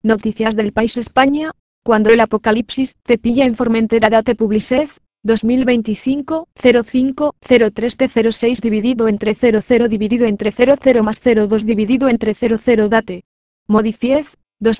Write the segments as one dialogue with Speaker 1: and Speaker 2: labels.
Speaker 1: Noticias del País España, cuando el apocalipsis te pilla en Formentera. Date Publicez, 2025, 05, 03 t 06 dividido entre 00 dividido entre 00 más 02 dividido entre 00. Date Modifiez,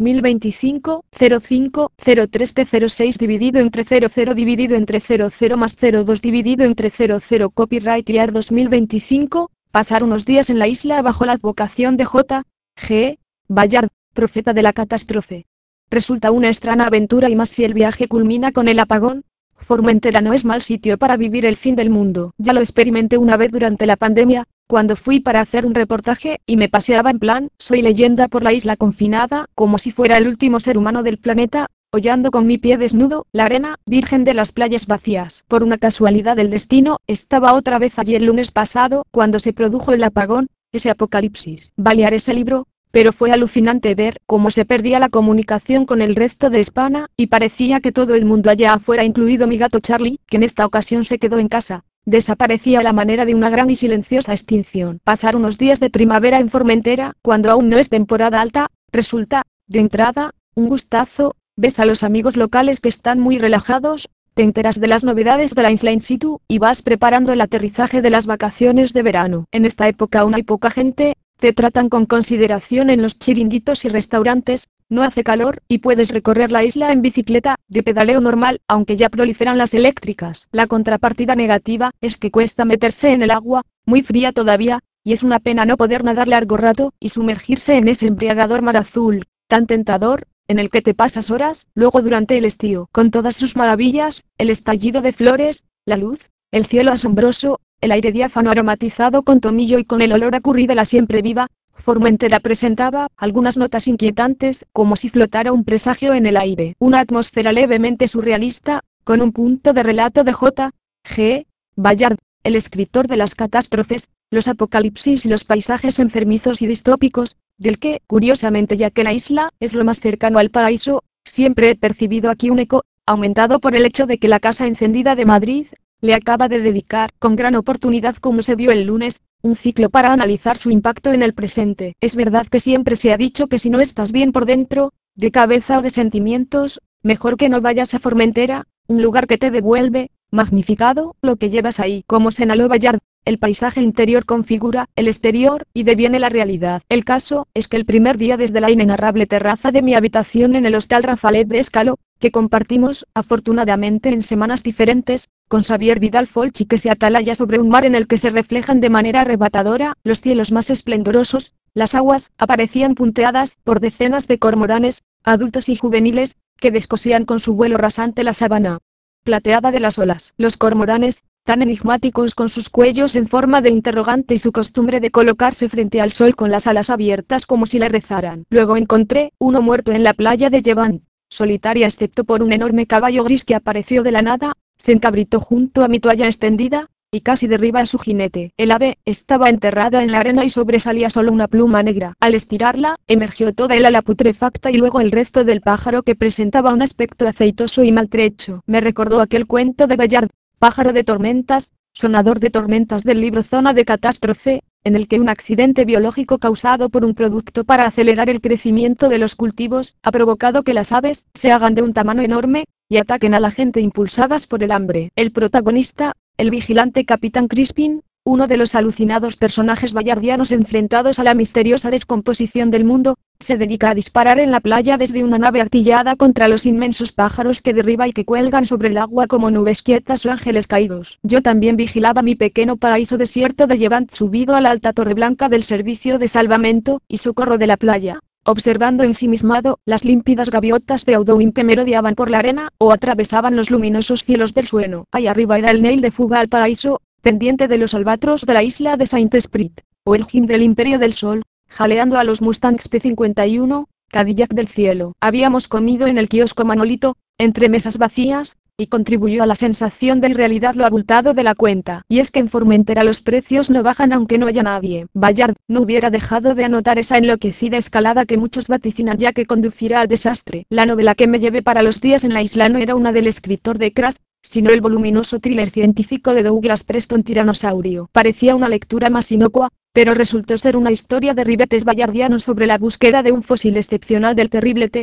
Speaker 1: 2025, 05, 03 t 06 dividido entre 00 dividido entre 00 más 02 dividido entre 00. Copyright Year 2025, pasar unos días en la isla bajo la advocación de J. G. Ballard, profeta de la catástrofe. Resulta una extraña aventura y más si el viaje culmina con el apagón. Formentera no es mal sitio para vivir el fin del mundo. Ya lo experimenté una vez durante la pandemia, cuando fui para hacer un reportaje y me paseaba en plan, soy leyenda por la isla confinada, como si fuera el último ser humano del planeta, hollando con mi pie desnudo, la arena, virgen de las playas vacías. Por una casualidad del destino, estaba otra vez allí el lunes pasado, cuando se produjo el apagón, ese apocalipsis. Balear ese libro, pero fue alucinante ver cómo se perdía la comunicación con el resto de España, y parecía que todo el mundo allá afuera, incluido mi gato Charlie, que en esta ocasión se quedó en casa, desaparecía a la manera de una gran y silenciosa extinción. Pasar unos días de primavera en Formentera, cuando aún no es temporada alta, resulta, de entrada, un gustazo. Ves a los amigos locales que están muy relajados, te enteras de las novedades de la isla in situ, y vas preparando el aterrizaje de las vacaciones de verano. En esta época aún hay poca gente, te tratan con consideración en los chiringuitos y restaurantes, no hace calor, y puedes recorrer la isla en bicicleta, de pedaleo normal, aunque ya proliferan las eléctricas. La contrapartida negativa, es que cuesta meterse en el agua, muy fría todavía, y es una pena no poder nadar largo rato, y sumergirse en ese embriagador mar azul, tan tentador, en el que te pasas horas. Luego durante el estío, con todas sus maravillas, el estallido de flores, la luz, el cielo asombroso, el aire diáfano aromatizado con tomillo y con el olor a curry de la siempre viva, Formentera presentaba algunas notas inquietantes, como si flotara un presagio en el aire. Una atmósfera levemente surrealista, con un punto de relato de J. G. Ballard, el escritor de las catástrofes, los apocalipsis y los paisajes enfermizos y distópicos, del que, curiosamente, ya que la isla es lo más cercano al paraíso, siempre he percibido aquí un eco, aumentado por el hecho de que la Casa Encendida de Madrid le acaba de dedicar, con gran oportunidad como se vio el lunes, un ciclo para analizar su impacto en el presente. Es verdad que siempre se ha dicho que si no estás bien por dentro, de cabeza o de sentimientos, mejor que no vayas a Formentera, un lugar que te devuelve, magnificado, lo que llevas ahí. Como señaló Ballard, el paisaje interior configura el exterior, y deviene la realidad. El caso es que el primer día desde la inenarrable terraza de mi habitación en el Hostal Rafalet de Escalo, que compartimos, afortunadamente en semanas diferentes, con Xavier Vidal Folchi, que se atalaya sobre un mar en el que se reflejan de manera arrebatadora los cielos más esplendorosos, las aguas aparecían punteadas por decenas de cormoranes, adultos y juveniles, que descosían con su vuelo rasante la sabana plateada de las olas. Los cormoranes, tan enigmáticos con sus cuellos en forma de interrogante y su costumbre de colocarse frente al sol con las alas abiertas como si le rezaran. Luego encontré uno muerto en la playa de Llevant, solitaria excepto por un enorme caballo gris que apareció de la nada, se encabritó junto a mi toalla extendida, y casi derriba a su jinete. El ave estaba enterrada en la arena y sobresalía solo una pluma negra. Al estirarla, emergió toda el ala putrefacta y luego el resto del pájaro, que presentaba un aspecto aceitoso y maltrecho. Me recordó aquel cuento de Ballard, Pájaro de tormentas, sonador de tormentas del libro Zona de Catástrofe, en el que un accidente biológico causado por un producto para acelerar el crecimiento de los cultivos, ha provocado que las aves se hagan de un tamaño enorme, y ataquen a la gente impulsadas por el hambre. El protagonista, el vigilante Capitán Crispin, uno de los alucinados personajes bayardianos enfrentados a la misteriosa descomposición del mundo, se dedica a disparar en la playa desde una nave artillada contra los inmensos pájaros que derriba y que cuelgan sobre el agua como nubes quietas o ángeles caídos. Yo también vigilaba mi pequeño paraíso desierto de Llevant subido a la alta torre blanca del servicio de salvamento y socorro de la playa, observando ensimismado las límpidas gaviotas de Audouin que merodeaban por la arena o atravesaban los luminosos cielos del suelo. Ahí arriba era el Neil de fuga al paraíso, pendiente de los albatros de la isla de Saint-Esprit, o el Jim del Imperio del Sol, jaleando a los Mustangs P-51, Cadillac del cielo. Habíamos comido en el kiosco Manolito, entre mesas vacías, y contribuyó a la sensación de irrealidad lo abultado de la cuenta. Y es que en Formentera los precios no bajan aunque no haya nadie. Ballard no hubiera dejado de anotar esa enloquecida escalada que muchos vaticinan ya que conducirá al desastre. La novela que me llevé para los días en la isla no era una del escritor de Crash, sino el voluminoso thriller científico de Douglas Preston Tiranosaurio. Parecía una lectura más inocua, pero resultó ser una historia de ribetes bayardianos sobre la búsqueda de un fósil excepcional del terrible T.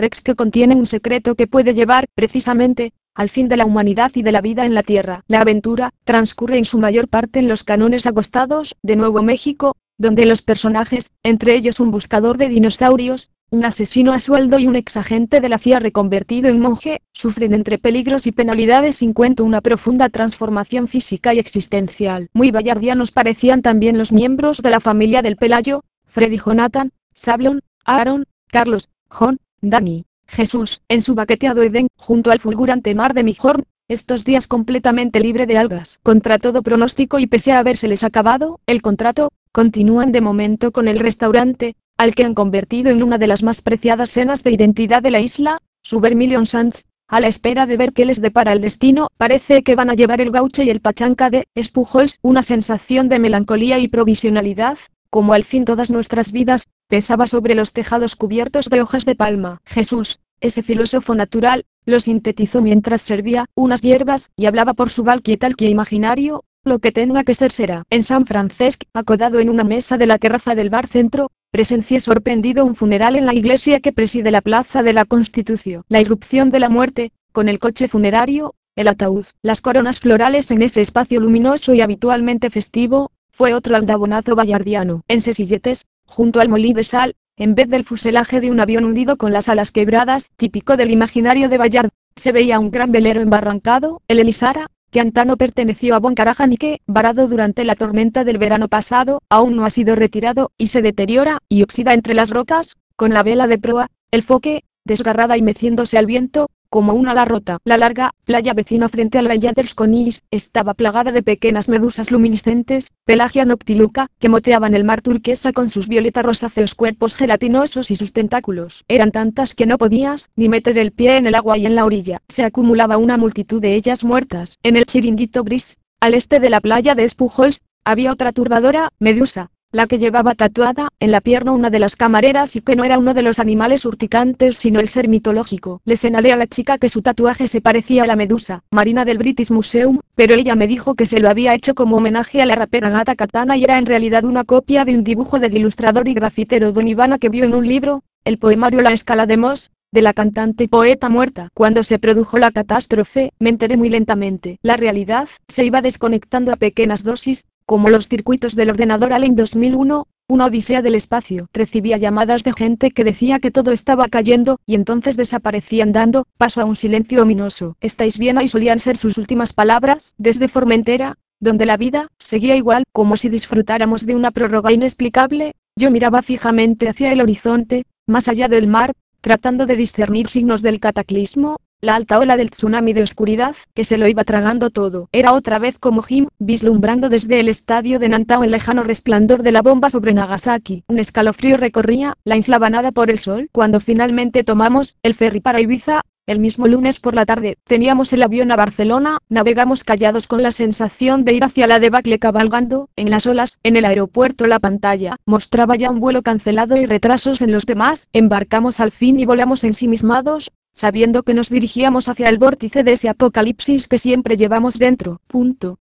Speaker 1: Treks que contiene un secreto que puede llevar, precisamente, al fin de la humanidad y de la vida en la Tierra. La aventura transcurre en su mayor parte en los cánones acostados de Nuevo México, donde los personajes, entre ellos un buscador de dinosaurios, un asesino a sueldo y un exagente de la CIA reconvertido en monje, sufren entre peligros y penalidades sin cuento una profunda transformación física y existencial. Muy bayardianos parecían también los miembros de la familia del Pelayo, Freddy, Jonathan, Sablon, Aaron, Carlos, John, Danny, Jesús, en su baqueteado Edén, junto al fulgurante mar de Mijorn, estos días completamente libre de algas. Contra todo pronóstico y pese a habérseles acabado el contrato, continúan de momento con el restaurante, al que han convertido en una de las más preciadas señas de identidad de la isla, su Vermilion Sands, a la espera de ver qué les depara el destino. Parece que van a llevar el gaucho y el pachanca de Spujols, una sensación de melancolía y provisionalidad, como al fin todas nuestras vidas, pesaba sobre los tejados cubiertos de hojas de palma. Jesús, ese filósofo natural, lo sintetizó mientras servía unas hierbas y hablaba por su valquietalquia imaginario: lo que tenga que ser será. En San Francisco, acodado en una mesa de la terraza del bar centro, presencié sorprendido un funeral en la iglesia que preside la Plaza de la Constitución. La irrupción de la muerte, con el coche funerario, el ataúd, las coronas florales en ese espacio luminoso y habitualmente festivo, fue otro aldabonazo bayardiano. En sesilletes, junto al molí de sal, en vez del fuselaje de un avión hundido con las alas quebradas, típico del imaginario de Bayard, se veía un gran velero embarrancado, el Elisara, que antano perteneció a Boncarajan y que, varado durante la tormenta del verano pasado, aún no ha sido retirado, y se deteriora y oxida entre las rocas, con la vela de proa, el foque, desgarrada y meciéndose al viento, como una ala rota. La larga playa vecina frente al Valle dels Conills estaba plagada de pequeñas medusas luminiscentes, Pelagia noctiluca, que moteaban el mar turquesa con sus violeta rosáceos cuerpos gelatinosos y sus tentáculos. Eran tantas que no podías ni meter el pie en el agua, y en la orilla se acumulaba una multitud de ellas muertas. En el chiringuito gris, al este de la playa de Spujols, había otra turbadora medusa, la que llevaba tatuada en la pierna una de las camareras, y que no era uno de los animales urticantes sino el ser mitológico. Le señalé a la chica que su tatuaje se parecía a la medusa marina del British Museum, pero ella me dijo que se lo había hecho como homenaje a la rapera Gata Katana y era en realidad una copia de un dibujo del ilustrador y grafitero Don Ivana que vio en un libro, el poemario La escala de Moss, de la cantante y poeta muerta. Cuando se produjo la catástrofe, me enteré muy lentamente. La realidad se iba desconectando a pequeñas dosis, como los circuitos del ordenador Allen 2001, una odisea del espacio. Recibía llamadas de gente que decía que todo estaba cayendo, y entonces desaparecían dando paso a un silencio ominoso. ¿Estáis bien ahí?, solían ser sus últimas palabras. Desde Formentera, donde la vida seguía igual, como si disfrutáramos de una prórroga inexplicable, yo miraba fijamente hacia el horizonte, más allá del mar, tratando de discernir signos del cataclismo, la alta ola del tsunami de oscuridad, que se lo iba tragando todo. Era otra vez como Jim, vislumbrando desde el estadio de Nantao el lejano resplandor de la bomba sobre Nagasaki. Un escalofrío recorría la isla banada por el sol. Cuando finalmente tomamos el ferry para Ibiza, el mismo lunes por la tarde, teníamos el avión a Barcelona, navegamos callados con la sensación de ir hacia la debacle cabalgando en las olas. En el aeropuerto la pantalla mostraba ya un vuelo cancelado y retrasos en los demás. Embarcamos al fin y volamos ensimismados, sabiendo que nos dirigíamos hacia el vórtice de ese apocalipsis que siempre llevamos dentro.